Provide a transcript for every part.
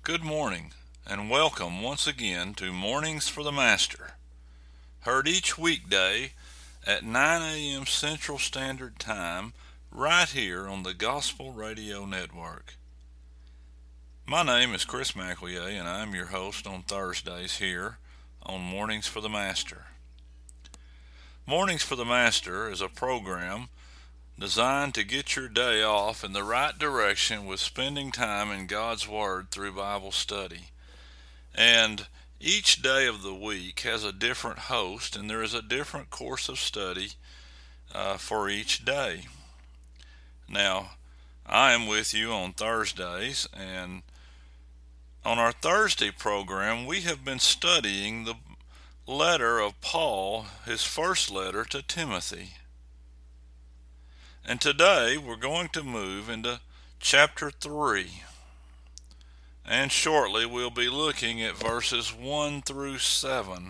Good morning, and welcome once again to Mornings for the Master, heard each weekday at 9 a.m. Central Standard Time right here on the Gospel Radio Network. My name is Chris McEllier, and I'm your host on Thursdays here on Mornings for the Master. Mornings for the Master is a program designed to get your day off in the right direction with spending time in God's Word through Bible study. And each day of the week has a different host, and there is a different course of study for each day. Now, I am with you on Thursdays, and on our Thursday program, we have been studying the letter of Paul, his first letter to Timothy. And today we're going to move into chapter 3. And shortly we'll be looking at verses 1 through 7.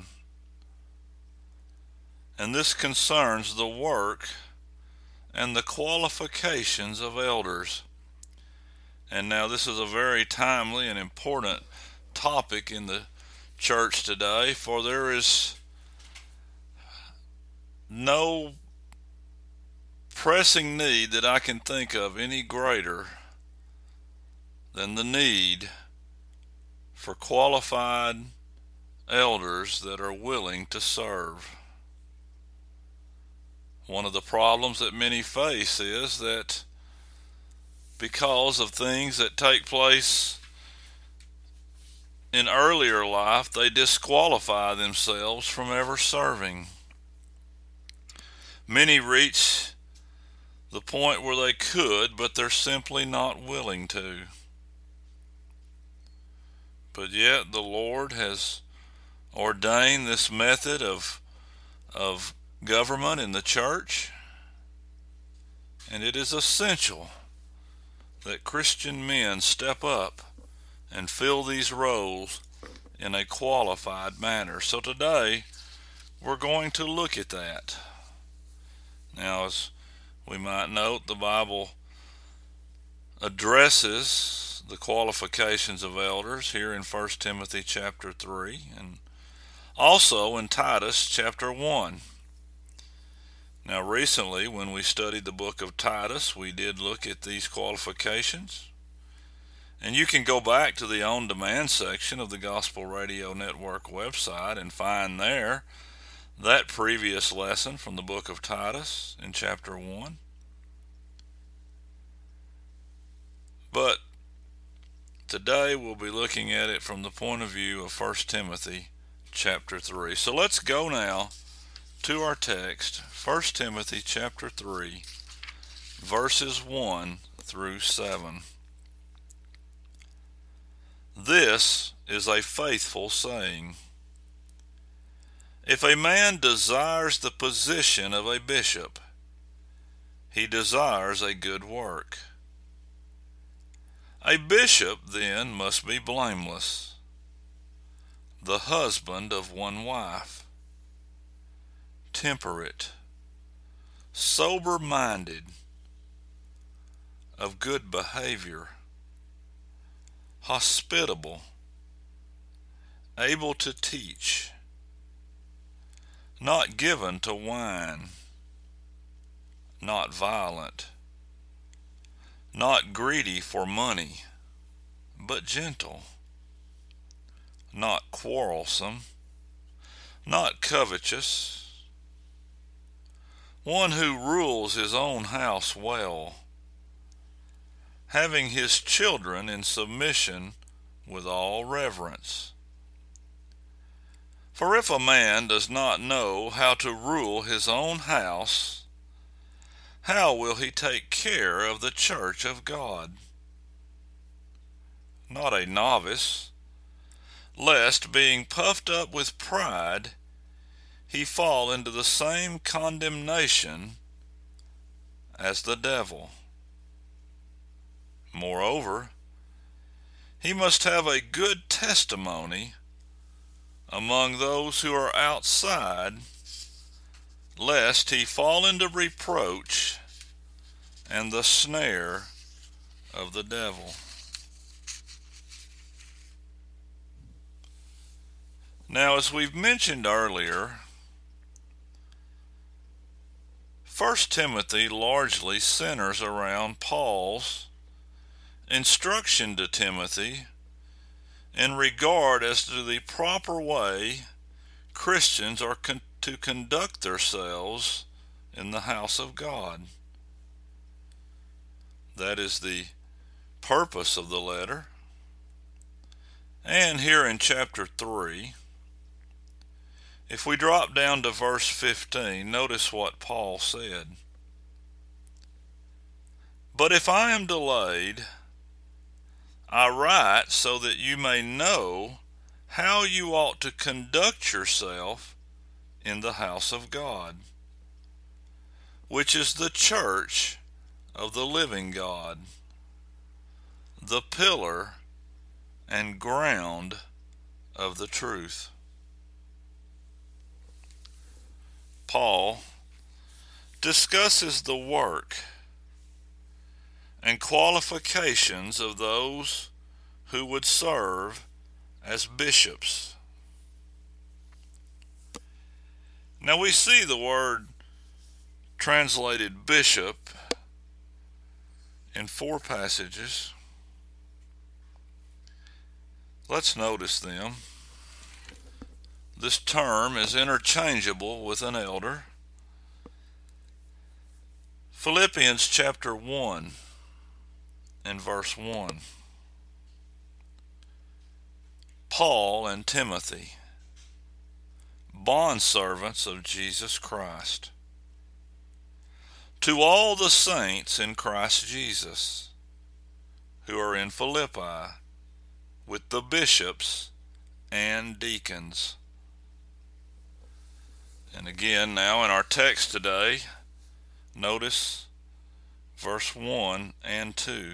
And this concerns the work and the qualifications of elders. And now this is a very timely and important topic in the church today, for there is no pressing need that I can think of any greater than the need for qualified elders that are willing to serve. One of the problems that many face is that because of things that take place in earlier life, they disqualify themselves from ever serving. Many reach the point where they could, but they're simply not willing to. But yet the Lord has ordained this method of government in the church, and it is essential that Christian men step up and fill these roles in a qualified manner. So today we're going to look at that. Now, as we might note, the Bible addresses the qualifications of elders here in 1 Timothy chapter 3 and also in Titus chapter 1. Now recently, when we studied the book of Titus, we did look at these qualifications. And you can go back to the on-demand section of the Gospel Radio Network website and find there that previous lesson from the book of Titus in chapter 1. But today we'll be looking at it from the point of view of 1 Timothy chapter 3. So let's go now to our text, 1 Timothy chapter 3, verses 1 through 7. This is a faithful saying. If a man desires the position of a bishop, he desires a good work. A bishop then must be blameless, the husband of one wife, temperate, sober-minded, of good behavior, hospitable, able to teach, not given to wine, not violent, not greedy for money, but gentle, not quarrelsome, not covetous, one who rules his own house well, having his children in submission with all reverence. For if a man does not know how to rule his own house, how will he take care of the church of God? Not a novice, lest being puffed up with pride, he fall into the same condemnation as the devil. Moreover, he must have a good testimony among those who are outside, lest he fall into reproach and the snare of the devil. Now, as we've mentioned earlier, 1 Timothy largely centers around Paul's instruction to Timothy in regard as to the proper way Christians are to conduct themselves in the house of God. That is the purpose of the letter. And here in chapter 3, if we drop down to verse 15, notice what Paul said. But if I am delayed, I write so that you may know how you ought to conduct yourself in the house of God, which is the church of the living God, the pillar and ground of the truth. Paul discusses the work and qualifications of those who would serve as bishops. Now we see the word translated bishop in 4 passages. Let's notice them. This term is interchangeable with an elder. Philippians chapter 1 and verse 1. Paul and Timothy, bondservants of Jesus Christ, to all the saints in Christ Jesus who are in Philippi, with the bishops and deacons. And again, now in our text today, notice verse 1 and 2.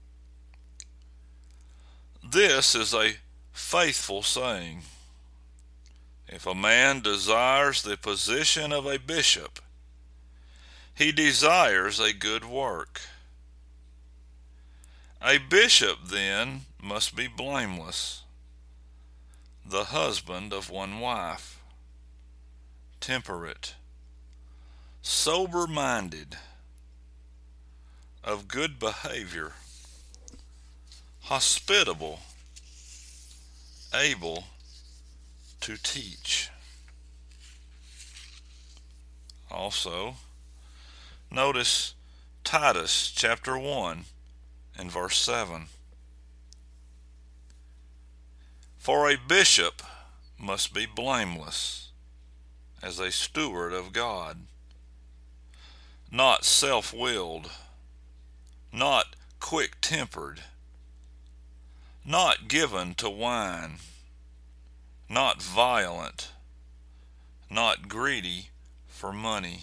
This is a faithful saying. If a man desires the position of a bishop, he desires a good work. A bishop then must be blameless, the husband of one wife, temperate, sober-minded, of good behavior, hospitable, able to teach. Also, notice Titus chapter 1 and verse 7. For a bishop must be blameless as a steward of God, not self-willed, not quick-tempered, not given to wine, not violent, not greedy for money.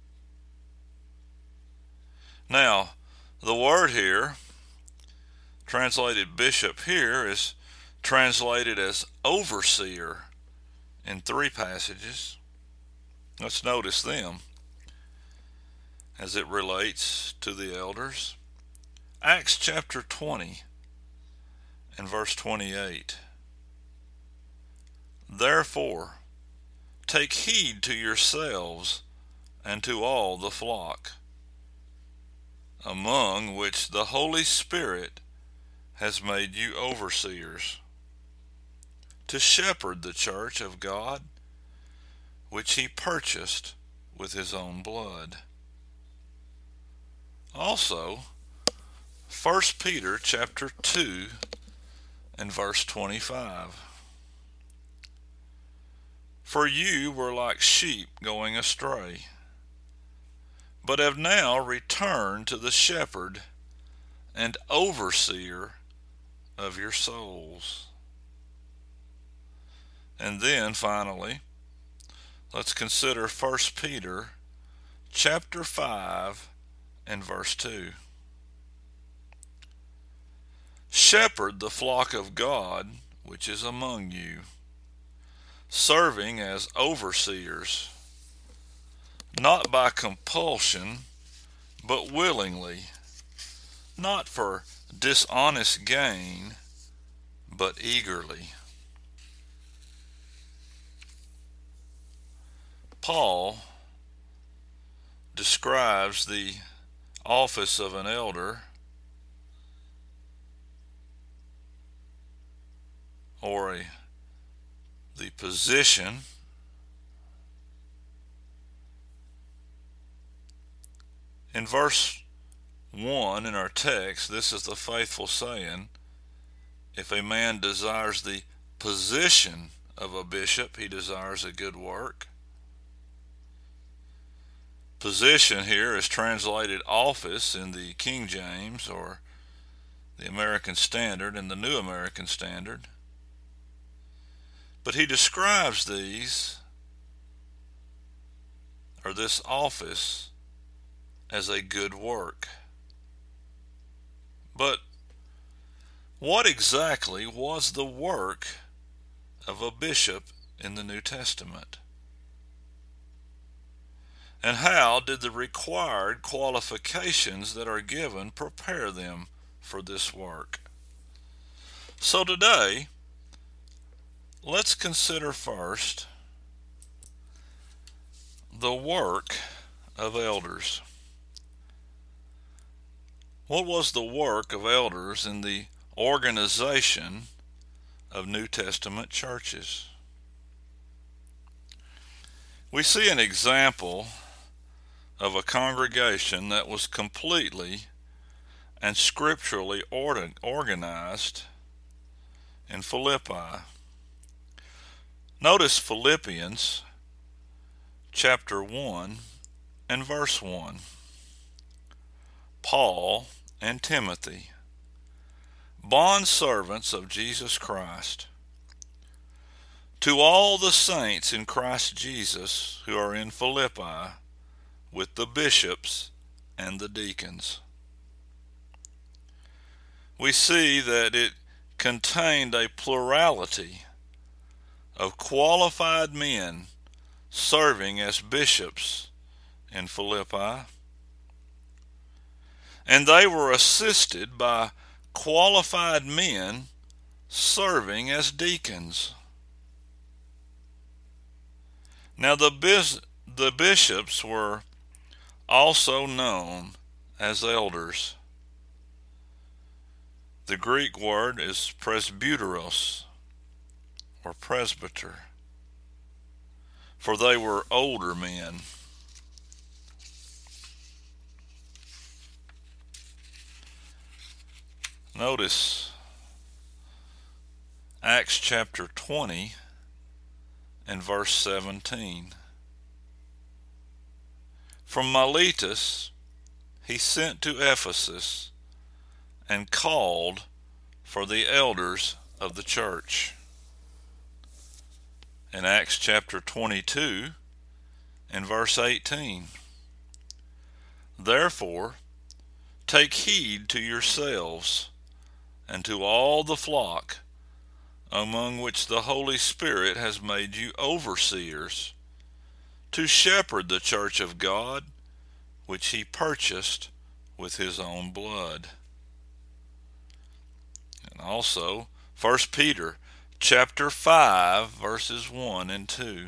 Now, the word here, translated bishop here, is translated as overseer in 3 passages. Let's notice them as it relates to the elders. Acts chapter 20 and verse 28. Therefore, take heed to yourselves and to all the flock, among which the Holy Spirit has made you overseers, to shepherd the church of God, which he purchased with his own blood. Also, 1 Peter chapter 2 and verse 25. For you were like sheep going astray, but have now returned to the shepherd and overseer of your souls. And then finally, let's consider 1 Peter chapter 5 and verse 2. Shepherd the flock of God which is among you, serving as overseers, not by compulsion, but willingly, not for dishonest gain, but eagerly. Paul describes the office of an elder, or the position, in verse 1 in our text. This is the faithful saying: if a man desires the position of a bishop, he desires a good work. Position here is translated office in the King James or the American Standard and the New American Standard. But he describes these, or this office, as a good work. But what exactly was the work of a bishop in the New Testament? And how did the required qualifications that are given prepare them for this work? So today, let's consider first the work of elders. What was the work of elders in the organization of New Testament churches? We see an example of a congregation that was completely and scripturally organized in Philippi. Notice Philippians chapter 1 and verse 1. Paul and Timothy, bondservants of Jesus Christ, to all the saints in Christ Jesus who are in Philippi, with the bishops and the deacons. We see that it contained a plurality of qualified men serving as bishops in Philippi, and they were assisted by qualified men serving as deacons. Now the bishops were also known as elders. The Greek word is presbyteros, or presbyter, for they were older men. Notice Acts chapter 20 and verse 17. From Miletus he sent to Ephesus and called for the elders of the church. In Acts chapter 22 and verse 18, therefore take heed to yourselves and to all the flock among which the Holy Spirit has made you overseers, to shepherd the church of God, which he purchased with his own blood. And also 1 Peter chapter 5 verses 1 and 2.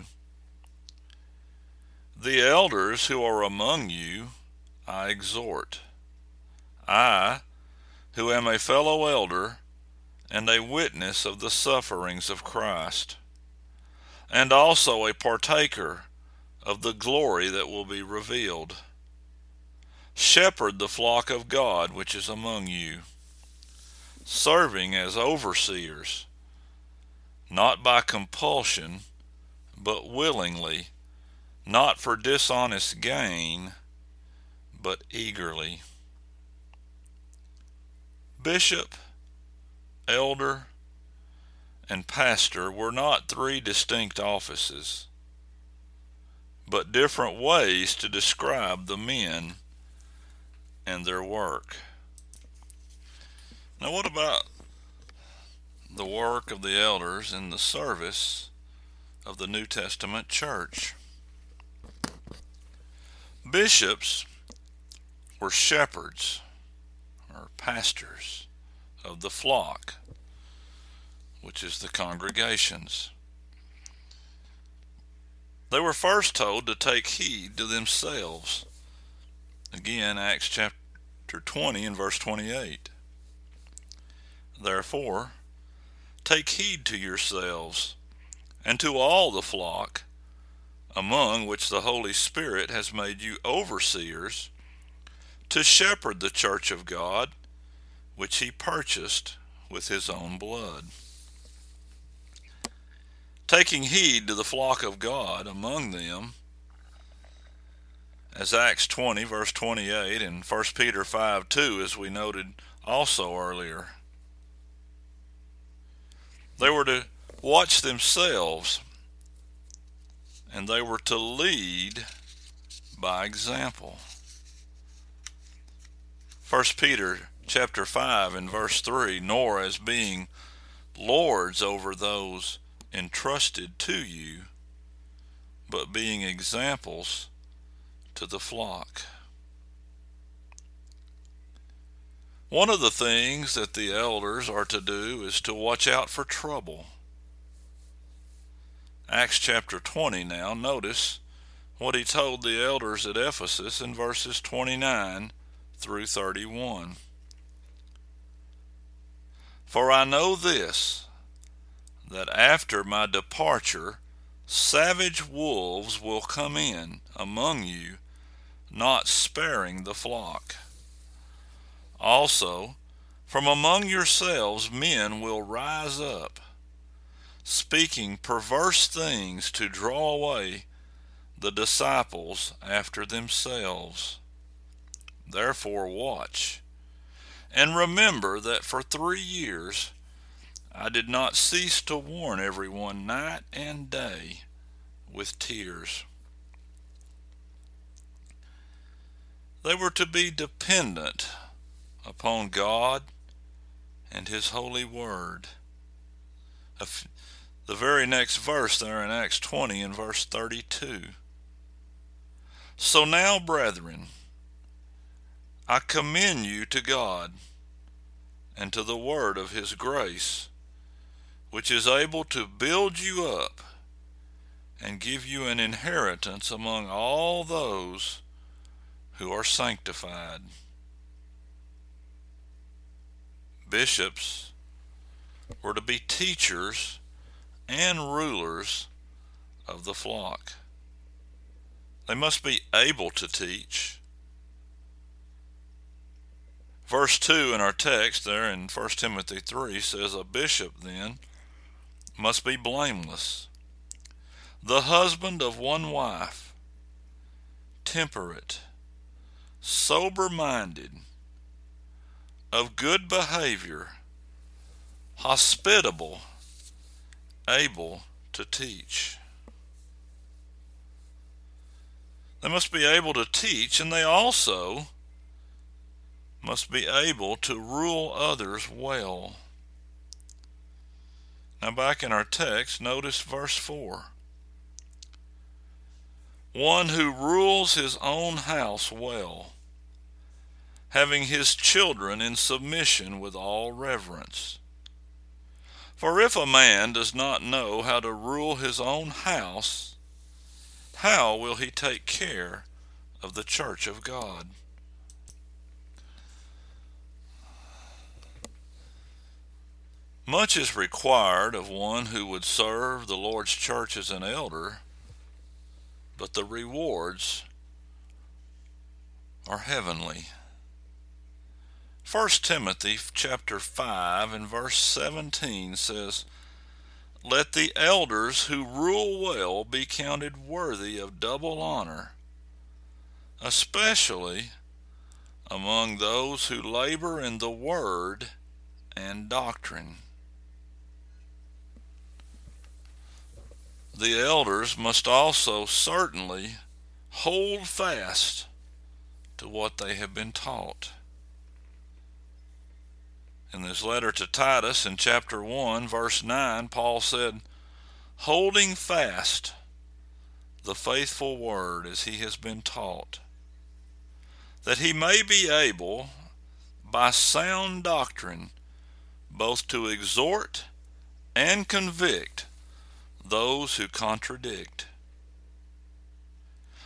The elders who are among you I exhort, I, who am a fellow elder and a witness of the sufferings of Christ, and also a partaker of the glory that will be revealed. Shepherd the flock of God which is among you, serving as overseers, not by compulsion, but willingly, not for dishonest gain, but eagerly. Bishop, elder, and pastor were not three distinct offices, but different ways to describe the men and their work. Now, what about the work of the elders in the service of the New Testament church? Bishops were shepherds or pastors of the flock, which is the congregations. They were first told to take heed to themselves. Again, Acts chapter 20 and verse 28. Therefore, take heed to yourselves and to all the flock, among which the Holy Spirit has made you overseers, to shepherd the church of God, which he purchased with his own blood. Taking heed to the flock of God among them, as Acts 20 verse 28 and 1 Peter 5:2, as we noted also earlier. They were to watch themselves, and they were to lead by example. 1 Peter chapter 5 and verse 3, nor as being lords over those entrusted to you, but being examples to the flock. One of the things that the elders are to do is to watch out for trouble. Acts chapter 20 now, notice what he told the elders at Ephesus in verses 29 through 31. For I know this, that after my departure savage wolves will come in among you, not sparing the flock. Also, from among yourselves men will rise up, speaking perverse things to draw away the disciples after themselves. Therefore watch, and remember that for 3 years I did not cease to warn everyone night and day with tears. They were to be dependent upon God and his holy word. The very next verse there in Acts 20 and verse 32. So now, brethren, I commend you to God and to the word of his grace, which is able to build you up and give you an inheritance among all those who are sanctified. Bishops were to be teachers and rulers of the flock. They must be able to teach. Verse 2 in our text there in 1 Timothy 3 says, a bishop then must be blameless, the husband of one wife, temperate, sober-minded, of good behavior, hospitable, able to teach. They must be able to teach, and they also must be able to rule others well. Now back in our text, notice verse 4. One who rules his own house well, having his children in submission with all reverence. For if a man does not know how to rule his own house, how will he take care of the church of God? Much is required of one who would serve the Lord's church as an elder, but the rewards are heavenly. 1 Timothy chapter 5 and verse 17 says, let the elders who rule well be counted worthy of double honor, especially among those who labor in the word and doctrine. The elders must also certainly hold fast to what they have been taught. In this letter to Titus in chapter 1 verse 9, Paul said, holding fast the faithful word as he has been taught, that he may be able by sound doctrine both to exhort and convict those who contradict.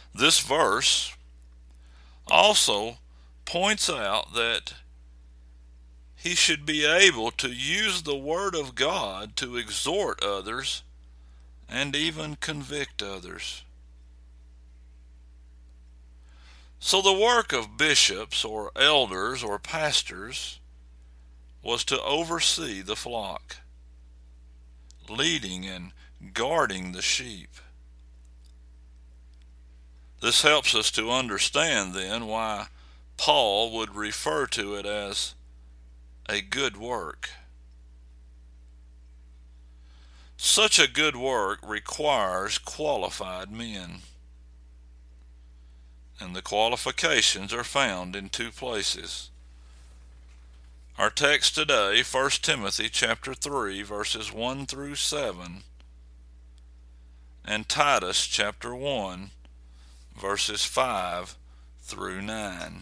This verse also points out that he should be able to use the Word of God to exhort others and even convict others. So the work of bishops or elders or pastors was to oversee the flock, leading and guarding the sheep. This helps us to understand then why Paul would refer to it as a good work. Such a good work requires qualified men. And the qualifications are found in two places. Our text today, 1 Timothy chapter 3, verses 1 through 7, and Titus chapter 1, verses 5 through 9.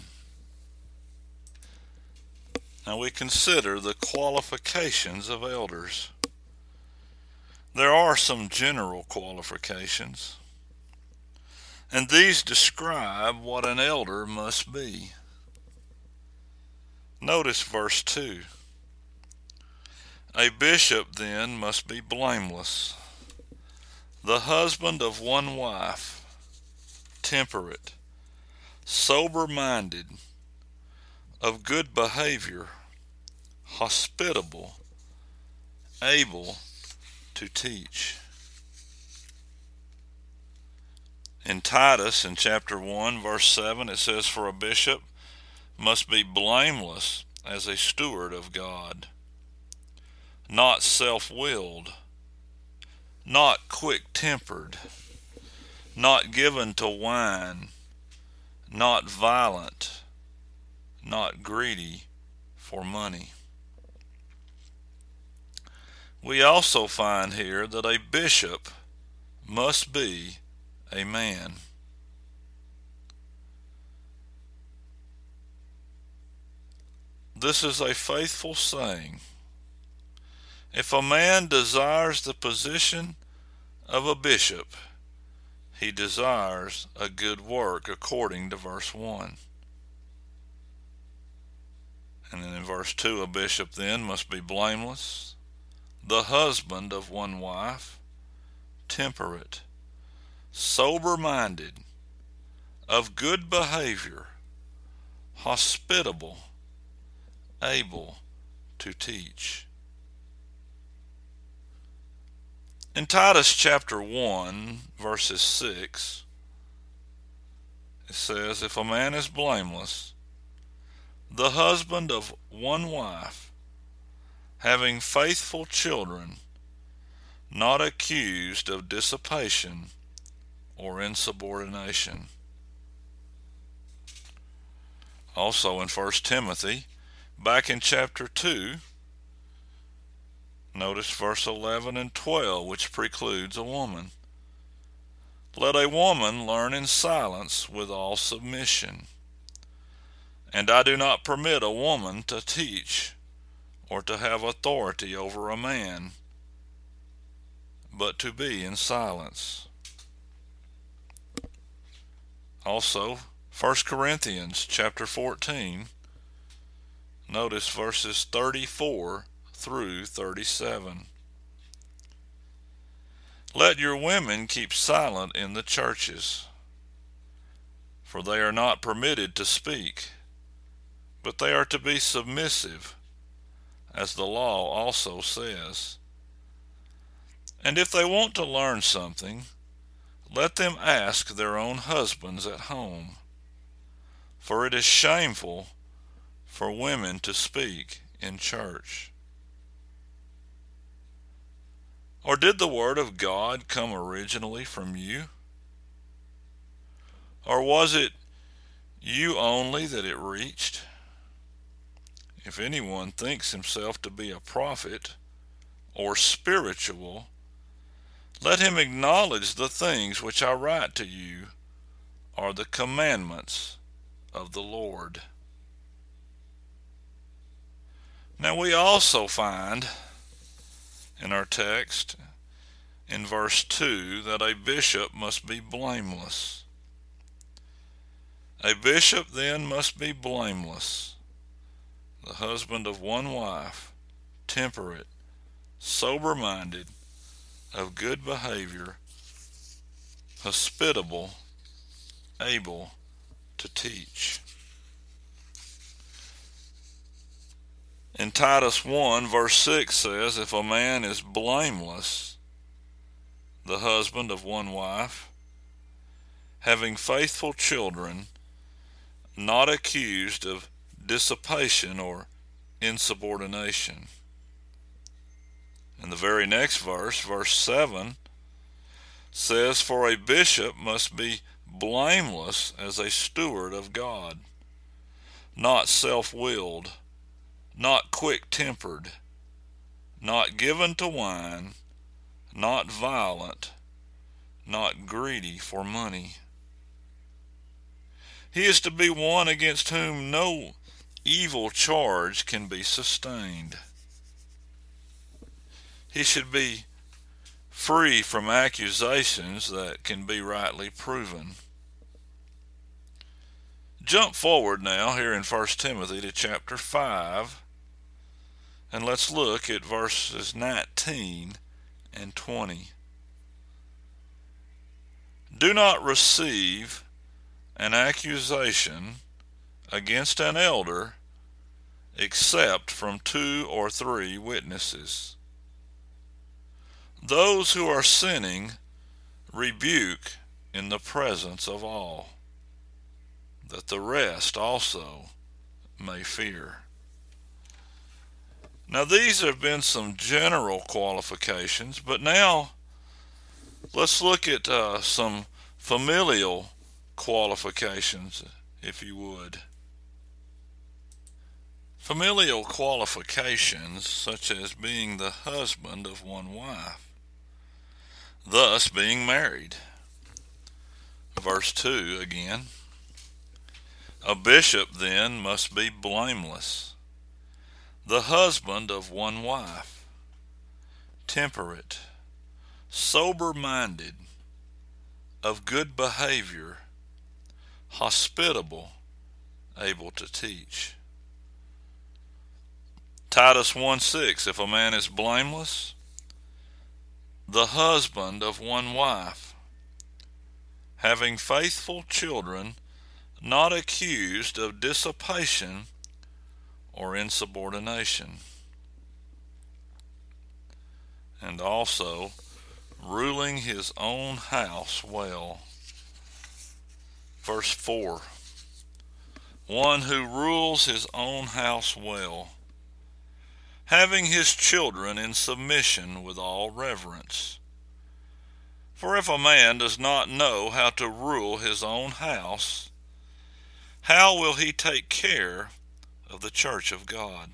Now we consider the qualifications of elders. There are some general qualifications, and these describe what an elder must be. Notice verse 2. A bishop then must be blameless, the husband of one wife, temperate, sober-minded, of good behavior, hospitable, able to teach. In Titus, in chapter 1, verse 7, it says, "For a bishop must be blameless as a steward of God, not self-willed, not quick-tempered, not given to wine, not violent, not greedy for money." We also find here that a bishop must be a man. This is a faithful saying. If a man desires the position of a bishop, he desires a good work, according to verse 1. And then in verse 2, a bishop then must be blameless, the husband of one wife, temperate, sober-minded, of good behavior, hospitable, able to teach. In Titus chapter 1, verses 6, it says, "If a man is blameless, the husband of one wife, having faithful children, not accused of dissipation or insubordination." Also in 1 Timothy, back in chapter 2, notice verse 11 and 12, which precludes a woman. "Let a woman learn in silence with all submission. And I do not permit a woman to teach or to have authority over a man, but to be in silence." Also, 1 Corinthians chapter 14, notice verses 34 through 37. "Let your women keep silent in the churches, for they are not permitted to speak, but they are to be submissive, as the law also says. And if they want to learn something, let them ask their own husbands at home, for it is shameful for women to speak in church." Or did the Word of God come originally from you? Or was it you only that it reached? If anyone thinks himself to be a prophet or spiritual, let him acknowledge the things which I write to you are the commandments of the Lord. Now we also find in our text in verse 2 that a bishop must be blameless. A bishop then must be blameless, the husband of one wife, temperate, sober-minded, of good behavior, hospitable, able to teach. In Titus 1 verse 6 says, if a man is blameless, the husband of one wife, having faithful children, not accused of dissipation or insubordination. In the very next verse, verse 7, says, for a bishop must be blameless as a steward of God, not self-willed, not quick-tempered, not given to wine, not violent, not greedy for money. He is to be one against whom no evil charge can be sustained. He should be free from accusations that can be rightly proven. Jump forward now here in 1 Timothy to chapter 5, and let's look at verses 19 and 20. Do not receive an accusation against an elder except from 2 or 3 witnesses. Those who are sinning rebuke in the presence of all, that the rest also may fear. Now these have been some general qualifications, but now let's look at some familial qualifications, if you would. Familial qualifications such as being the husband of one wife, thus being married. Verse 2 again. A bishop then must be blameless, the husband of one wife, temperate, sober-minded, of good behavior, hospitable, able to teach. Titus 1:6, if a man is blameless, the husband of one wife, having faithful children, not accused of dissipation or insubordination, and also ruling his own house well. Verse 4, one who rules his own house well, having his children in submission with all reverence. For if a man does not know how to rule his own house, how will he take care of the church of God?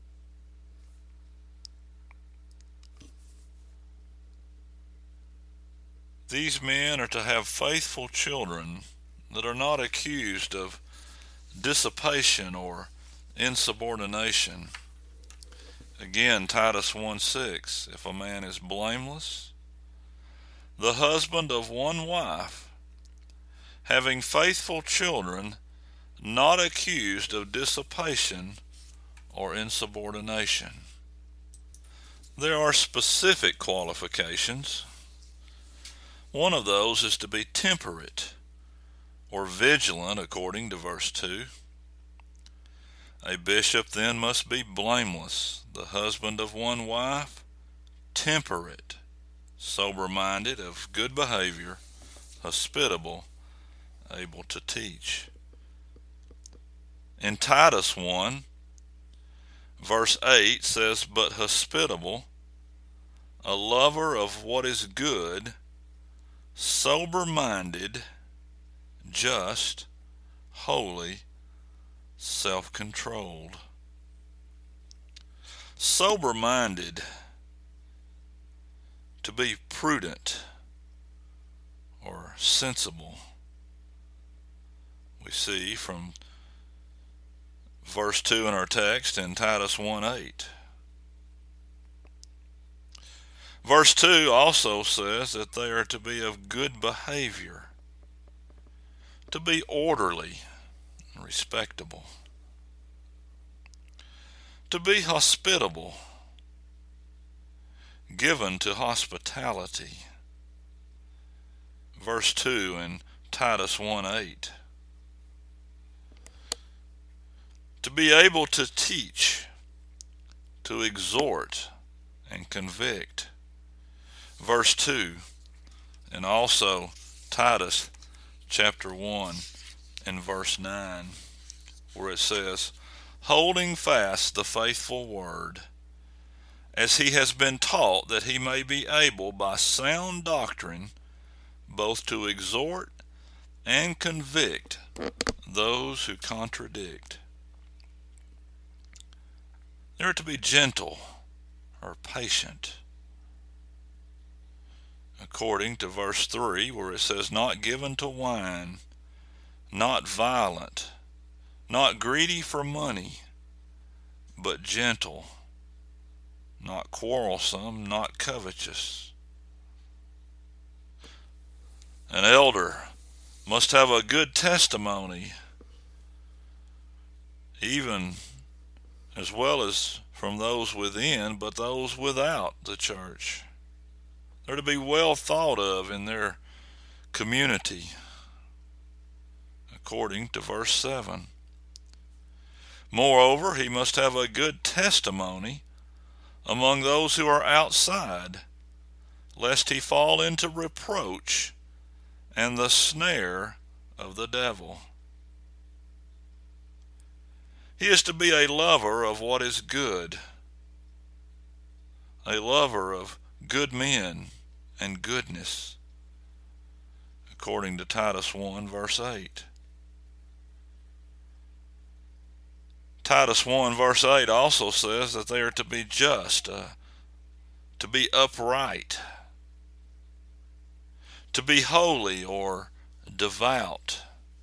These men are to have faithful children that are not accused of dissipation or insubordination. Again, Titus 1:6, if a man is blameless, the husband of one wife, having faithful children, not accused of dissipation or insubordination. There are specific qualifications. One of those is to be temperate or vigilant, according to verse 2. A bishop then must be blameless, the husband of one wife, temperate, sober-minded, of good behavior, hospitable, able to teach. In Titus 1, verse 8 says, but hospitable, a lover of what is good, sober-minded, just, holy, self-controlled. Sober-minded, to be prudent or sensible. We see from verse 2 in our text in Titus 1:8. Verse 2 also says that they are to be of good behavior, to be orderly, respectable. To be hospitable, given to hospitality. Verse 2 in Titus 1:8. To be able to teach, to exhort, and convict. Verse 2 and also Titus chapter 1 and verse 9, where it says, holding fast the faithful word, as he has been taught, that he may be able by sound doctrine both to exhort and convict those who contradict. They are to be gentle or patient, according to verse 3, where it says, not given to wine, not violent, not greedy for money, but gentle, not quarrelsome, not covetous. An elder must have a good testimony, even as well as from those within, but those without the church. They're to be well thought of in their community, according to verse 7. Moreover, he must have a good testimony among those who are outside, lest he fall into reproach and the snare of the devil. He is to be a lover of what is good, a lover of good men and goodness, according to Titus 1 verse 8. Titus 1 verse 8 also says that they are to be just, to be upright, to be holy or devout,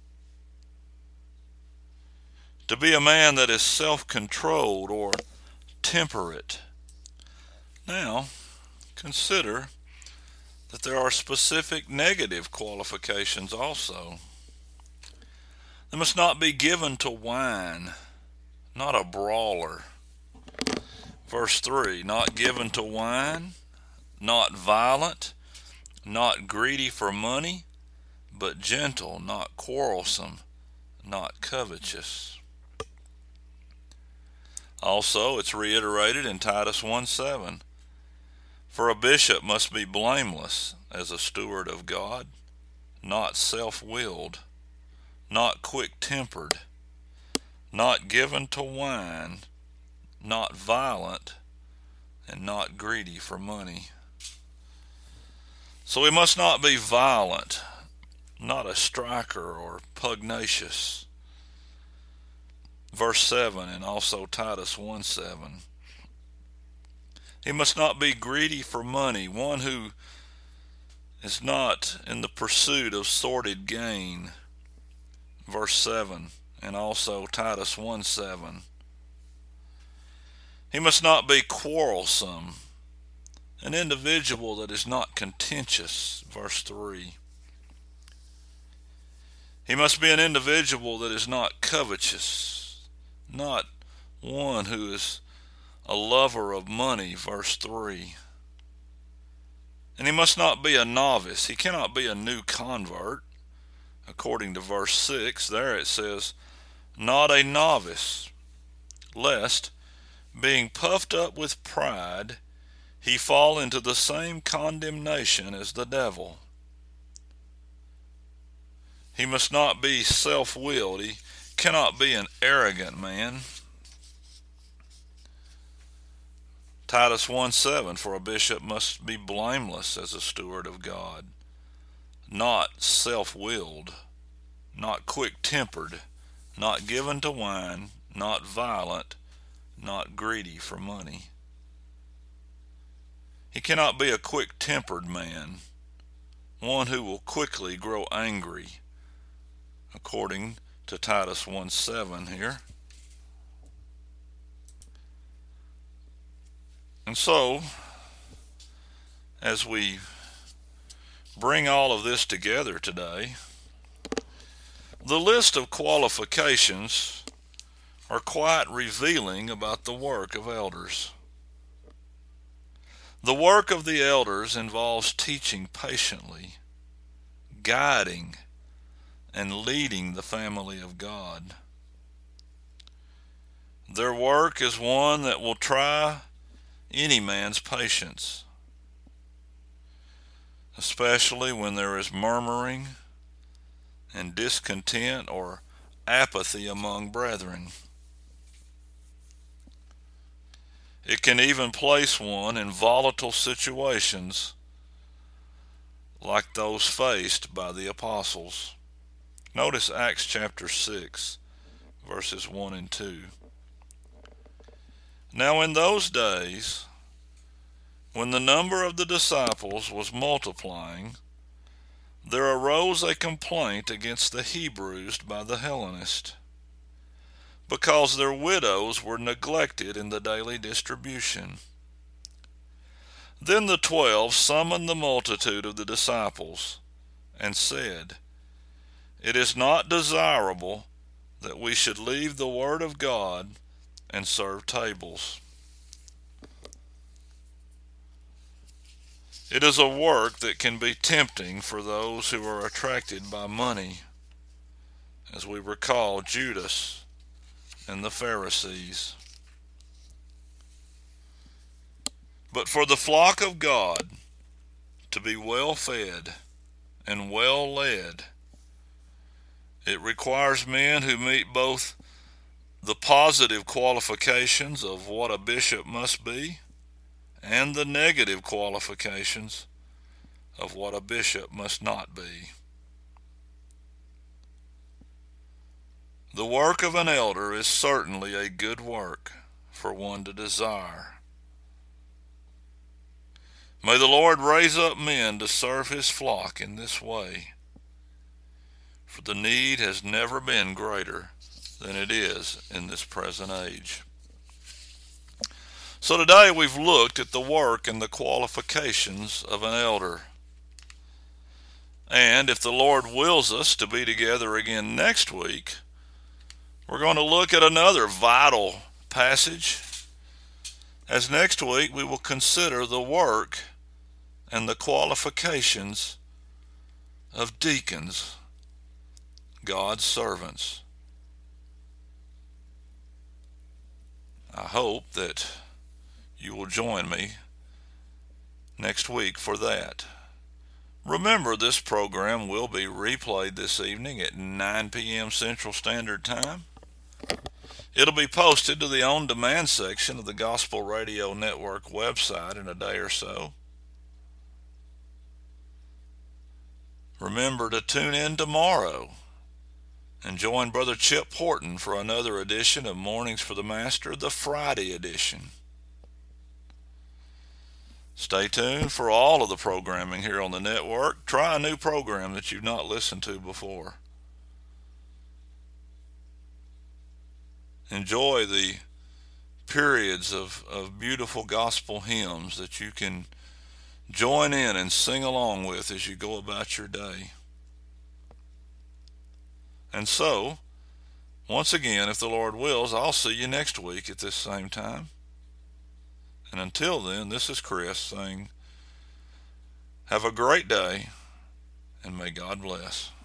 to be a man that is self-controlled or temperate. Now, consider that there are specific negative qualifications also. They must not be given to wine, not a brawler. Verse 3, not given to wine, not violent, not greedy for money, but gentle, not quarrelsome, not covetous. Also, it's reiterated in Titus 1:7. For a bishop must be blameless as a steward of God, not self-willed, not quick-tempered, not given to wine, not violent, and not greedy for money. So we must not be violent, not a striker or pugnacious. Verse 7 and also Titus 1:7. He must not be greedy for money, one who is not in the pursuit of sordid gain. Verse 7 and also Titus 1:7. He must not be quarrelsome, an individual that is not contentious. Verse 3. He must be an individual that is not covetous, not one who is a lover of money. Verse 3. And he must not be a novice. He cannot be a new convert. According to verse 6, there it says, not a novice, lest, being puffed up with pride, he fall into the same condemnation as the devil. He must not be self-willed. He cannot be an arrogant man. Titus 1:7, for a bishop must be blameless as a steward of God, not self-willed, not quick-tempered, not given to wine, not violent, not greedy for money. He cannot be a quick-tempered man, one who will quickly grow angry, according to Titus 1:7 here. And so, as we bring all of this together today, The list of qualifications are quite revealing about the work of elders. The work of the elders involves teaching patiently, guiding, and leading the family of God. Their work is one that will try any man's patience, especially when there is murmuring and discontent or apathy among brethren. It can even place one in volatile situations like those faced by the apostles. Notice Acts chapter 6, verses 1 and 2. Now in those days, when the number of the disciples was multiplying, there arose a complaint against the Hebrews by the Hellenists, because their widows were neglected in the daily distribution. Then the 12 summoned the multitude of the disciples, and said, It is not desirable that we should leave the word of God and serve tables. It is a work that can be tempting for those who are attracted by money, as we recall Judas and the Pharisees. But for the flock of God to be well fed and well led, it requires men who meet both the positive qualifications of what a bishop must be and the negative qualifications of what a bishop must not be. The work of an elder is certainly a good work for one to desire. May the Lord raise up men to serve his flock in this way, for the need has never been greater than it is in this present age. So today we've looked at the work and the qualifications of an elder. And if the Lord wills us to be together again next week, we're going to look at another vital passage, as next week we will consider the work and the qualifications of deacons, God's servants. I hope that you will join me next week for that. Remember, this program will be replayed this evening at 9 p.m. Central Standard Time. It'll be posted to the on-demand section of the Gospel Radio Network website in a day or so. Remember to tune in tomorrow and join Brother Chip Horton for another edition of Mornings for the Master, the Friday edition. Stay tuned for all of the programming here on the network. Try a new program that you've not listened to before. Enjoy the periods of beautiful gospel hymns that you can join in and sing along with as you go about your day. And so, once again, if the Lord wills, I'll see you next week at this same time. And until then, this is Chris saying, have a great day, and may God bless.